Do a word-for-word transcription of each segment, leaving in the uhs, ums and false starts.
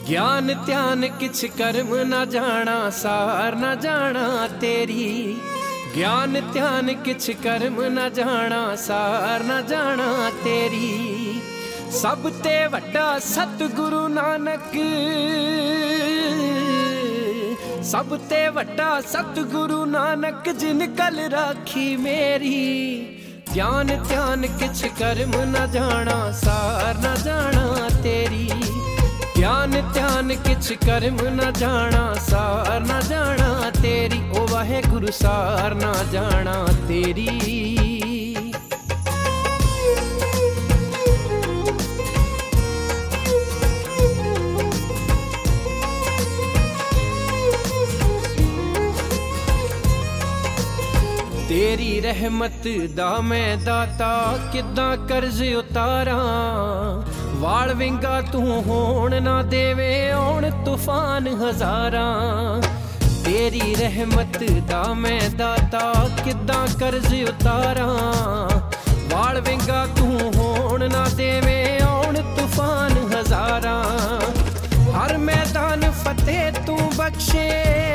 ज्ञान ध्यान किछ कर्म न जाना, सार न जाना तेरी। ज्ञान ध्यान किछ कर्म न जाना, सार न जाना तेरी। सब ते वड्डा सतगुरु नानक, सब ते वड्डा सतगुरु नानक, जिन कल राखी मेरी। ज्ञान ध्यान किछ कर्म न जाना, सार न जाना तेरी। ज्ञान ध्यान किछ कर्म न जाना, सार न जाना तेरी। ओ वाहे गुरु सार न जाना तेरी। तेरी रहमत दा मैं दाता, किद्दां कर्ज उतारा। वाल विंगा तू होण ना देवे, औण तूफान हजारा। तेरी रहमत दा मैं दाता, किद्दां कर्ज उतारा। वाल विंगा तू होण ना देवे, औण तूफान हजारा। हर मैदान फतेह तू बख्शे,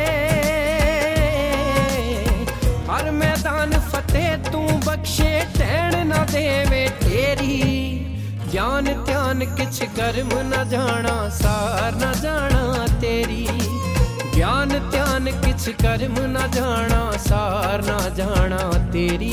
हर मैदान फतेह तू बख्शे, टैण न देवे तेरी। ज्ञान ध्यान किछ कर्म न जाना, सार न जाना तेरी। ज्ञान ध्यान किछ कर्म न जाना, सार न जाना तेरी।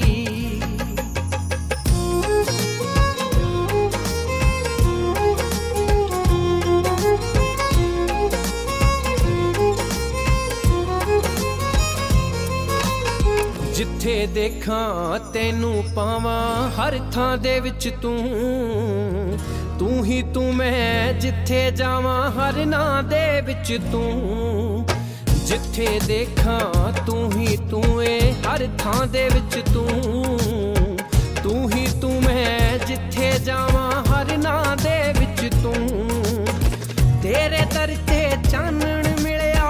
जिथे देखा तेनू पावा, हर थां दे विच तू। तू ही तू मैं जिथे जावा, हर नां दे विच तू। जिथे देखा तू ही तू ए, हर थां दे विच तू। तू ही तू मैं जिथे जावा, हर नां दे विच तू। तेरे दर ते चानण मिलिया,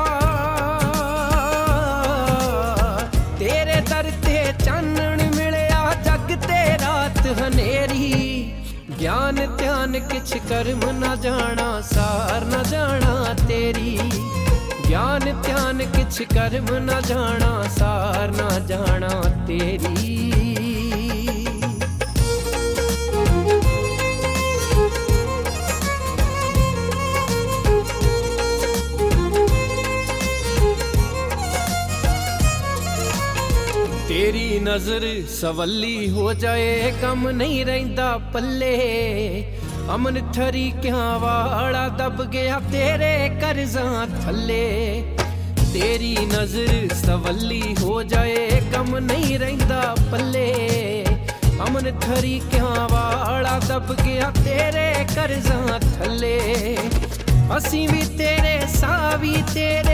तेरे दर ते चानण मिलिया, जग ते रात हनेरी। ज्ञान ध्यान किछ कर्म न जाना, सार न जाना तेरी। ज्ञान ध्यान किछ कर्म न जाना, सार न जाना तेरी। तेरी नजर सवली हो जाए, कम नहीं रहिंदा पल्ले। अमन थरी क्या वाड़ा दब गया तेरे कर्जां थल्ले। तेरी नजर सवली हो जाए, कम नहीं रहिंदा पल्ले। अमन थरी क्या वाड़ा दब गया तेरे कर्जां थल्ले। असीं भी तेरे साह भी तेरे,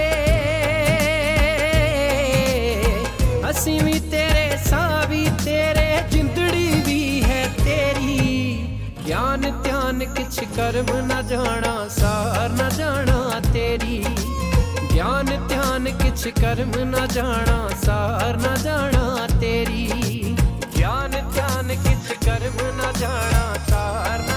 असीं भी तेरे साह भी तेरे, जिंदड़ी भी है तेरी। ज्ञान ध्यान किछ कर्म न जाना, सार न जाना तेरी। ज्ञान ध्यान किछ कर्म न जाना, सार न जाना तेरी। ज्ञान ध्यान किछ कर्म न जाना, सार न